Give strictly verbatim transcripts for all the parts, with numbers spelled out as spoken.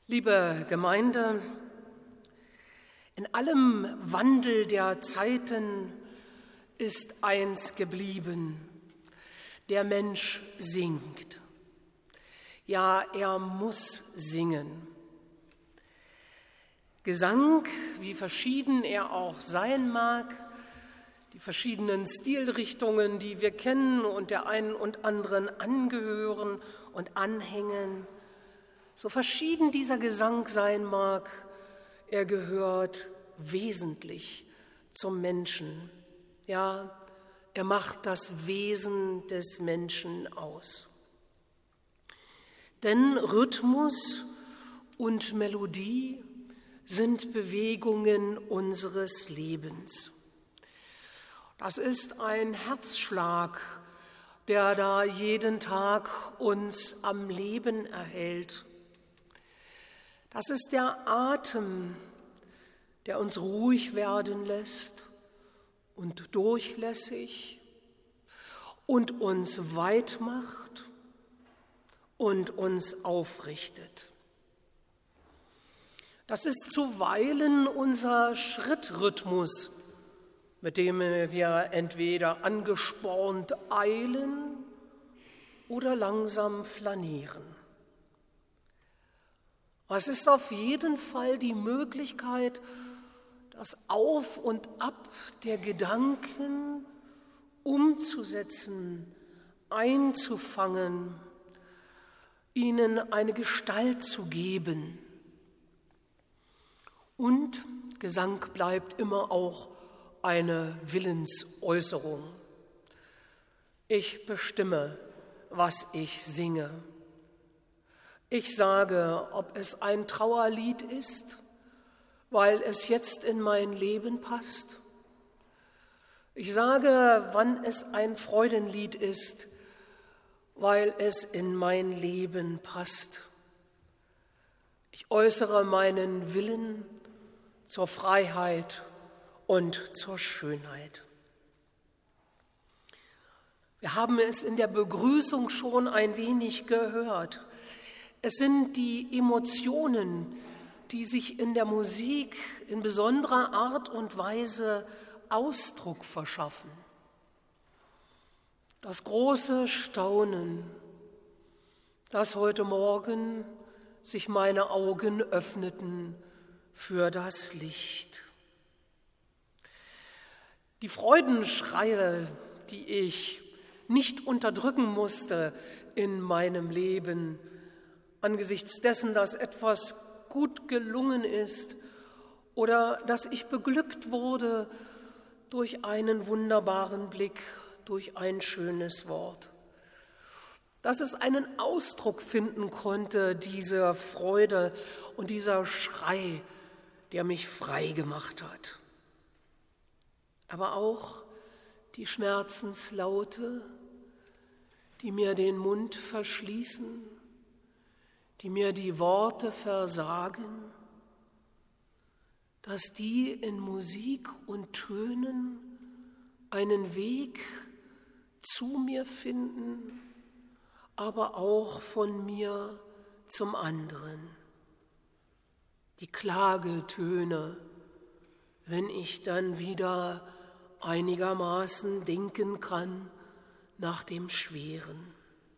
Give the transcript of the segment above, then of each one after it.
Liebe Gemeinde, in allem Wandel der Zeiten ist eins geblieben: Der Mensch singt. Ja, er muss singen. Gesang, wie verschieden er auch sein mag, die verschiedenen Stilrichtungen, die wir kennen und der einen und anderen angehören und anhängen, so verschieden dieser Gesang sein mag, er gehört wesentlich zum Menschen. Ja, er macht das Wesen des Menschen aus. Denn Rhythmus und Melodie sind Bewegungen unseres Lebens. Das ist ein Herzschlag, der da jeden Tag uns am Leben erhält. Das ist der Atem, der uns ruhig werden lässt und durchlässig und uns weit macht und uns aufrichtet. Das ist zuweilen unser Schrittrhythmus, mit dem wir entweder angespornt eilen oder langsam flanieren. Es ist auf jeden Fall die Möglichkeit, das Auf und Ab der Gedanken umzusetzen, einzufangen, ihnen eine Gestalt zu geben. Und Gesang bleibt immer auch eine Willensäußerung. Ich bestimme, was ich singe. Ich sage, ob es ein Trauerlied ist, weil es jetzt in mein Leben passt. Ich sage, wann es ein Freudenlied ist, weil es in mein Leben passt. Ich äußere meinen Willen zur Freiheit und zur Schönheit. Wir haben es in der Begrüßung schon ein wenig gehört. Es sind die Emotionen, die sich in der Musik in besonderer Art und Weise Ausdruck verschaffen. Das große Staunen, dass heute Morgen sich meine Augen öffneten für das Licht. Die Freudenschreie, die ich nicht unterdrücken musste in meinem Leben, angesichts dessen, dass etwas gut gelungen ist oder dass ich beglückt wurde durch einen wunderbaren Blick, durch ein schönes Wort. Dass es einen Ausdruck finden konnte, diese Freude und dieser Schrei, der mich frei gemacht hat. Aber auch die Schmerzenslaute, die mir den Mund verschließen, die mir die Worte versagen, dass die in Musik und Tönen einen Weg zu mir finden, aber auch von mir zum anderen. Die Klagetöne, wenn ich dann wieder einigermaßen denken kann nach dem Schweren.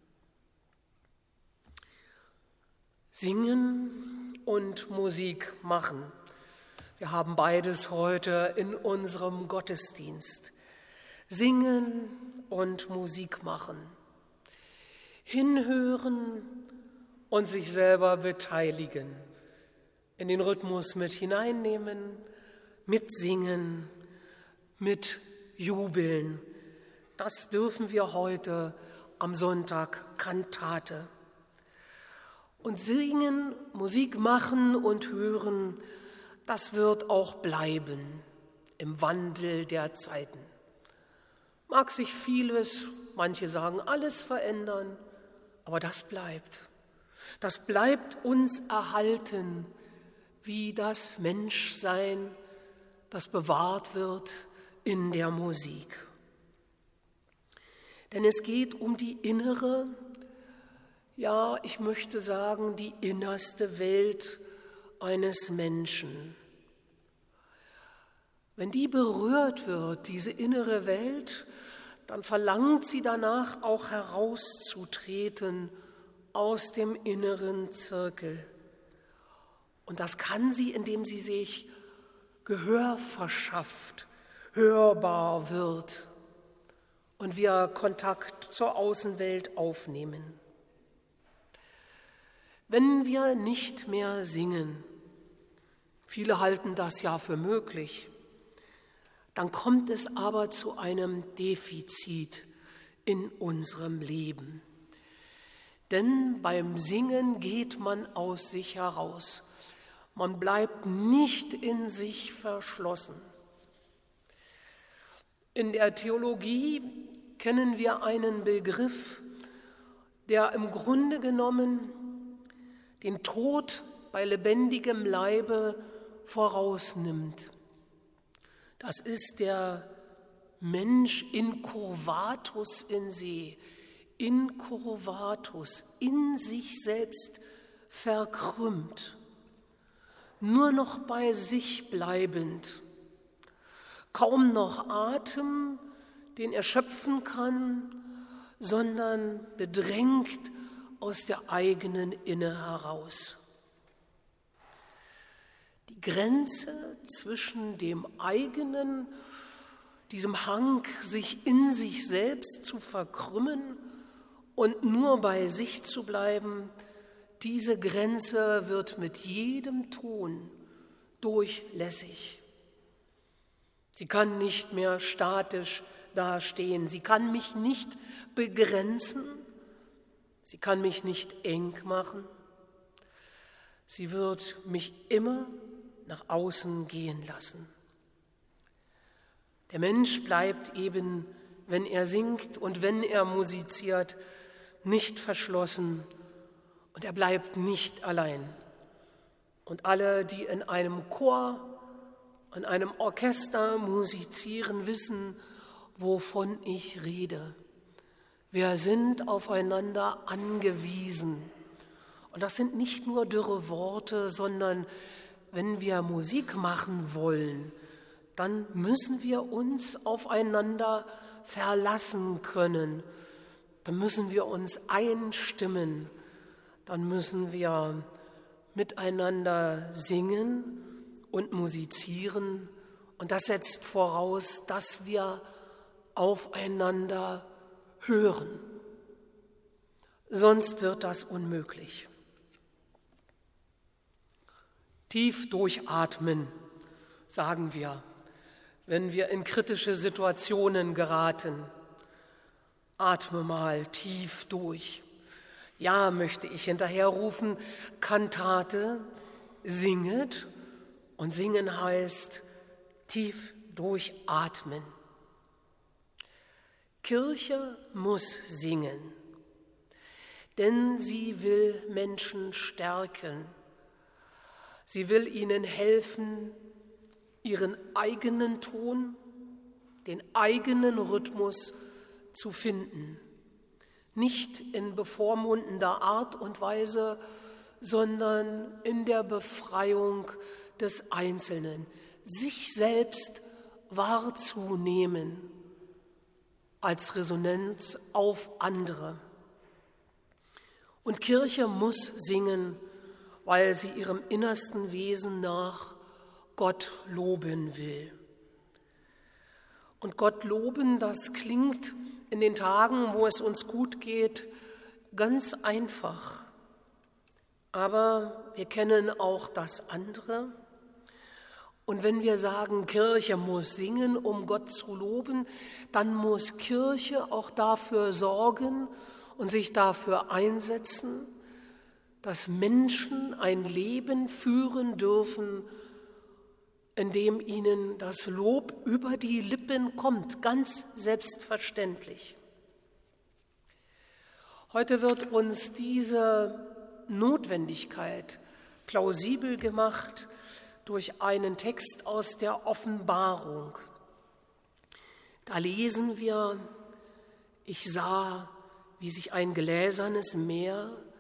Singen und Musik machen. Wir haben beides heute in unserem Gottesdienst. Singen und Musik machen. Hinhören und sich selber beteiligen. In den Rhythmus mit hineinnehmen, mitsingen, mit jubeln. Das dürfen wir heute am Sonntag Kantate. Und singen, Musik machen und hören, das wird auch bleiben im Wandel der Zeiten. Mag sich vieles, manche sagen alles verändern, aber das bleibt. Das bleibt uns erhalten, wie das Menschsein, das bewahrt wird in der Musik. Denn es geht um die innere, ja, ich möchte sagen, die innerste Welt eines Menschen. Wenn die berührt wird, diese innere Welt, dann verlangt sie danach auch herauszutreten aus dem inneren Zirkel. Und das kann sie, indem sie sich Gehör verschafft, hörbar wird und wir Kontakt zur Außenwelt aufnehmen. Wenn wir nicht mehr singen, viele halten das ja für möglich, dann kommt es aber zu einem Defizit in unserem Leben. Denn beim Singen geht man aus sich heraus. Man bleibt nicht in sich verschlossen. In der Theologie kennen wir einen Begriff, der im Grunde genommen den Tod bei lebendigem Leibe vorausnimmt. Das ist der Mensch incurvatus in se, incurvatus, in sich selbst verkrümmt, nur noch bei sich bleibend, kaum noch Atem, den er schöpfen kann, sondern bedrängt aus der eigenen Inne heraus. Die Grenze zwischen dem eigenen, diesem Hang, sich in sich selbst zu verkrümmen und nur bei sich zu bleiben, diese Grenze wird mit jedem Ton durchlässig. Sie kann nicht mehr statisch dastehen, sie kann mich nicht begrenzen, sie kann mich nicht eng machen, sie wird mich immer nach außen gehen lassen. Der Mensch bleibt eben, wenn er singt und wenn er musiziert, nicht verschlossen und er bleibt nicht allein. Und alle, die in einem Chor, in einem Orchester musizieren, wissen, wovon ich rede. Wir sind aufeinander angewiesen. Und das sind nicht nur dürre Worte, sondern wenn wir Musik machen wollen, dann müssen wir uns aufeinander verlassen können. Dann müssen wir uns einstimmen. Dann müssen wir miteinander singen und musizieren. Und das setzt voraus, dass wir aufeinander hören. Sonst wird das unmöglich. Tief durchatmen, sagen wir, wenn wir in kritische Situationen geraten. Atme mal tief durch. Ja, möchte ich hinterherrufen, Kantate, singet. Und singen heißt tief durchatmen. Kirche muss singen, denn sie will Menschen stärken. Sie will ihnen helfen, ihren eigenen Ton, den eigenen Rhythmus zu finden. Nicht in bevormundender Art und Weise, sondern in der Befreiung des Einzelnen, sich selbst wahrzunehmen als Resonanz auf andere. Und Kirche muss singen, weil sie ihrem innersten Wesen nach Gott loben will. Und Gott loben, das klingt in den Tagen, wo es uns gut geht, ganz einfach. Aber wir kennen auch das andere. Und wenn wir sagen, Kirche muss singen, um Gott zu loben, dann muss Kirche auch dafür sorgen und sich dafür einsetzen, dass Menschen ein Leben führen dürfen, in dem ihnen das Lob über die Lippen kommt, ganz selbstverständlich. Heute wird uns diese Notwendigkeit plausibel gemacht durch einen Text aus der Offenbarung. Da lesen wir, ich sah, wie sich ein gläsernes Meer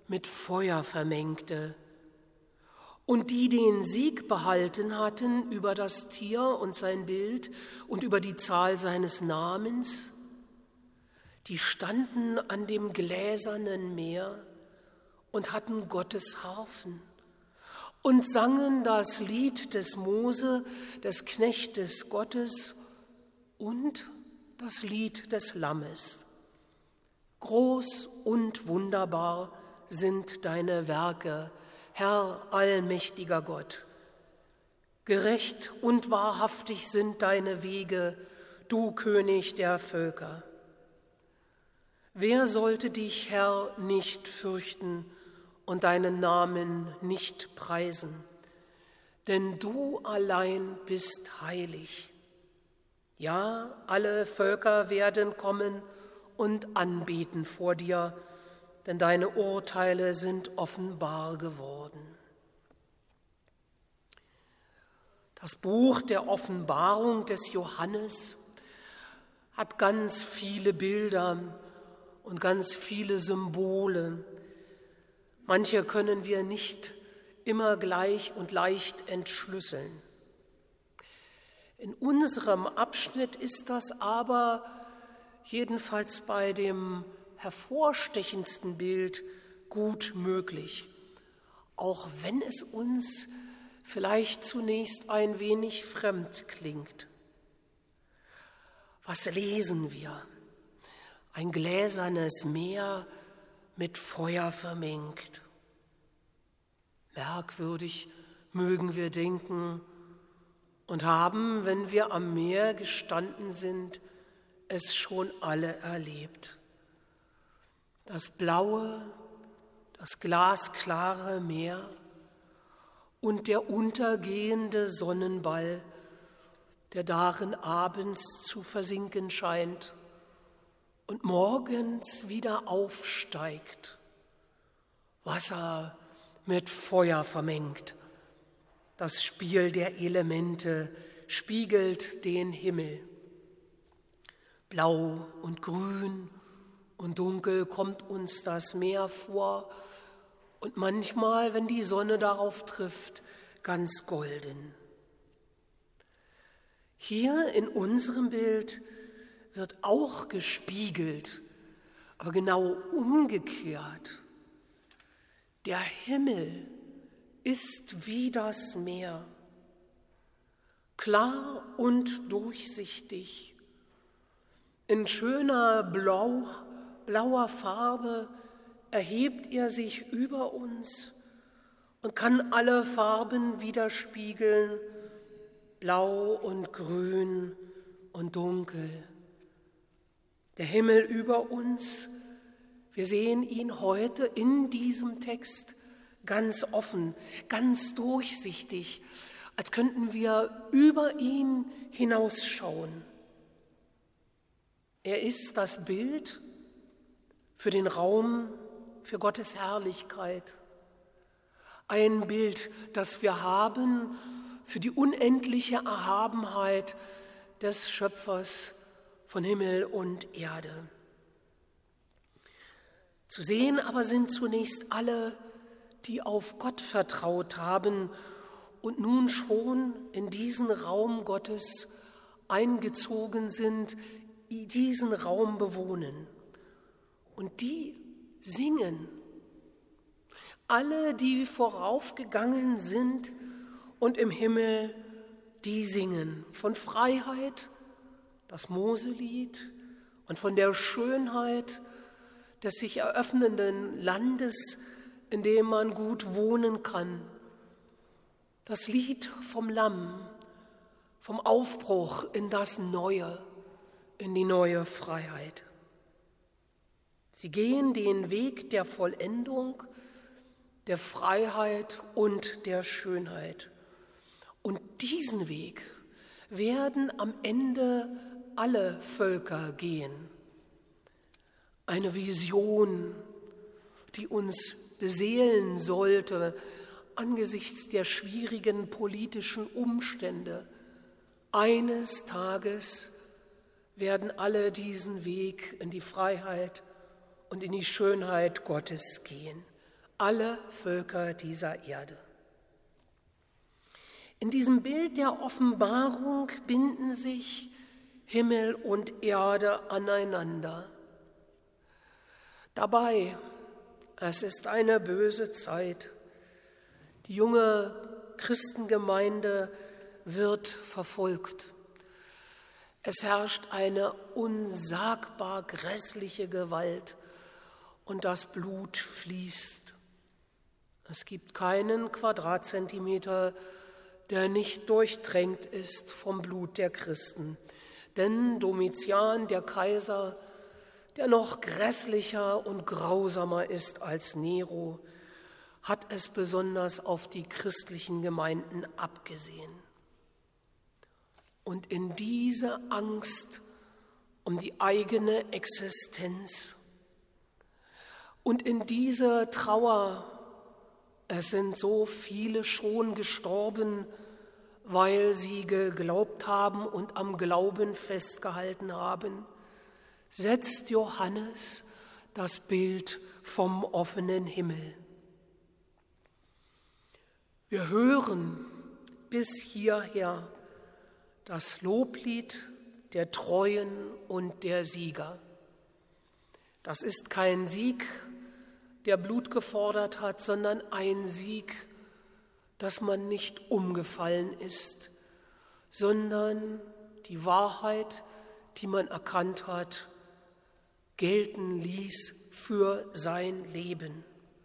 mit Feuer vermengte. Und die den Sieg behalten hatten über das Tier und sein Bild und über die Zahl seines Namens, die standen an dem gläsernen Meer und hatten Gottes Harfen und sangen das Lied des Mose, des Knechtes Gottes und das Lied des Lammes. Groß und wunderbar sind deine Werke, Herr, allmächtiger Gott. Gerecht und wahrhaftig sind deine Wege, du König der Völker. Wer sollte dich, Herr, nicht fürchten und deinen Namen nicht preisen? Denn du allein bist heilig. Ja, alle Völker werden kommen und anbeten vor dir, denn deine Urteile sind offenbar geworden. Das Buch der Offenbarung des Johannes hat ganz viele Bilder und ganz viele Symbole. Manche können wir nicht immer gleich und leicht entschlüsseln. In unserem Abschnitt ist das aber jedenfalls bei dem hervorstechendsten Bild gut möglich, auch wenn es uns vielleicht zunächst ein wenig fremd klingt. Was lesen wir? Ein gläsernes Meer mit Feuer vermengt. Merkwürdig mögen wir denken und haben, wenn wir am Meer gestanden sind, es schon alle erlebt. Das blaue, das glasklare Meer und der untergehende Sonnenball, der darin abends zu versinken scheint und morgens wieder aufsteigt. Wasser mit Feuer vermengt. Das Spiel der Elemente spiegelt den Himmel. Blau und grün und dunkel kommt uns das Meer vor und manchmal, wenn die Sonne darauf trifft, ganz golden. Hier in unserem Bild wird auch gespiegelt, aber genau umgekehrt. Der Himmel ist wie das Meer, klar und durchsichtig, in schöner Blau, blauer Farbe erhebt er sich über uns und kann alle Farben widerspiegeln, blau und grün und dunkel. Der Himmel über uns, wir sehen ihn heute in diesem Text ganz offen, ganz durchsichtig, als könnten wir über ihn hinausschauen. Er ist das Bild für den Raum, für Gottes Herrlichkeit. Ein Bild, das wir haben für die unendliche Erhabenheit des Schöpfers von Himmel und Erde. Zu sehen aber sind zunächst alle, die auf Gott vertraut haben und nun schon in diesen Raum Gottes eingezogen sind, diesen Raum bewohnen. Und die singen. Alle, die voraufgegangen sind und im Himmel, die singen von Freiheit, das Moselied, und von der Schönheit des sich eröffnenden Landes, in dem man gut wohnen kann. Das Lied vom Lamm, vom Aufbruch in das Neue, in die neue Freiheit. Sie gehen den Weg der Vollendung, der Freiheit und der Schönheit. Und diesen Weg werden am Ende alle Völker gehen. Eine Vision, die uns beseelen sollte angesichts der schwierigen politischen Umstände. Eines Tages werden alle diesen Weg in die Freiheit und in die Schönheit Gottes gehen. alle Völker dieser Erde. In diesem Bild der Offenbarung binden sich Himmel und Erde aneinander. Dabei, es ist eine böse Zeit. Die junge Christengemeinde wird verfolgt. Es herrscht eine unsagbar grässliche Gewalt und das Blut fließt. Es gibt keinen Quadratzentimeter, der nicht durchtränkt ist vom Blut der Christen. Denn Domitian, der Kaiser, der noch grässlicher und grausamer ist als Nero, hat es besonders auf die christlichen Gemeinden abgesehen. Und in diese Angst um die eigene Existenz und in diese Trauer, es sind so viele schon gestorben, weil sie geglaubt haben und am Glauben festgehalten haben, setzt Johannes das Bild vom offenen Himmel. Wir hören bis hierher das Loblied der Treuen und der Sieger. Das ist kein Sieg, der Blut gefordert hat, sondern ein Sieg, dass man nicht umgefallen ist, sondern die Wahrheit, die man erkannt hat, gelten ließ für sein Leben.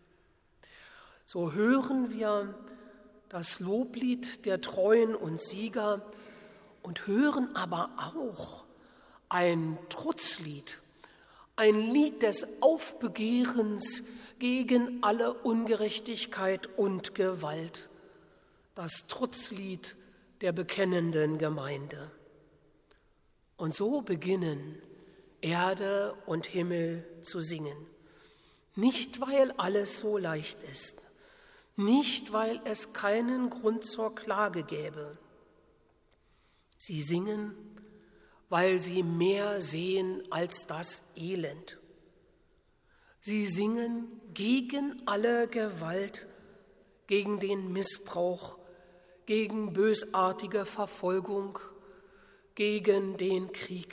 So hören wir das Loblied der Treuen und Sieger und hören aber auch ein Trutzlied, ein Lied des Aufbegehrens gegen alle Ungerechtigkeit und Gewalt, das Trutzlied der bekennenden Gemeinde. Und so beginnen Erde und Himmel zu singen. Nicht, weil alles so leicht ist, nicht, weil es keinen Grund zur Klage gäbe. Sie singen, weil sie mehr sehen als das Elend. Sie singen gegen alle Gewalt, gegen den Missbrauch, gegen bösartige Verfolgung, gegen den Krieg.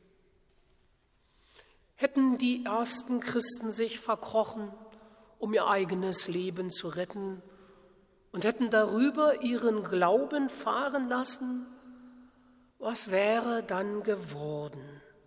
Hätten die ersten Christen sich verkrochen, um ihr eigenes Leben zu retten, und hätten darüber ihren Glauben fahren lassen, was wäre dann geworden?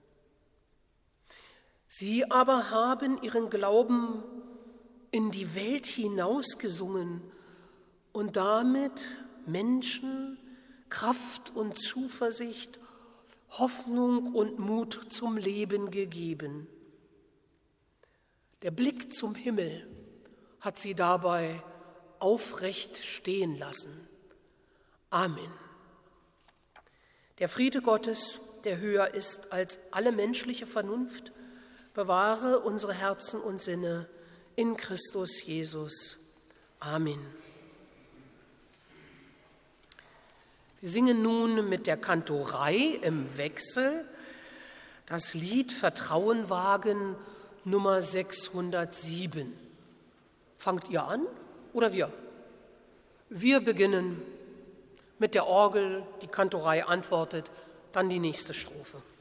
Sie aber haben ihren Glauben in die Welt hinausgesungen und damit Menschen Kraft und Zuversicht, Hoffnung und Mut zum Leben gegeben. Der Blick zum Himmel hat sie dabei aufrecht stehen lassen. Amen. Der Friede Gottes, der höher ist als alle menschliche Vernunft, bewahre unsere Herzen und Sinne in Christus Jesus. Amen. Wir singen nun mit der Kantorei im Wechsel das Lied Vertrauen wagen Nummer sechshundertsieben. Fangt ihr an oder wir? Wir beginnen mit der Orgel, die Kantorei antwortet, dann die nächste Strophe.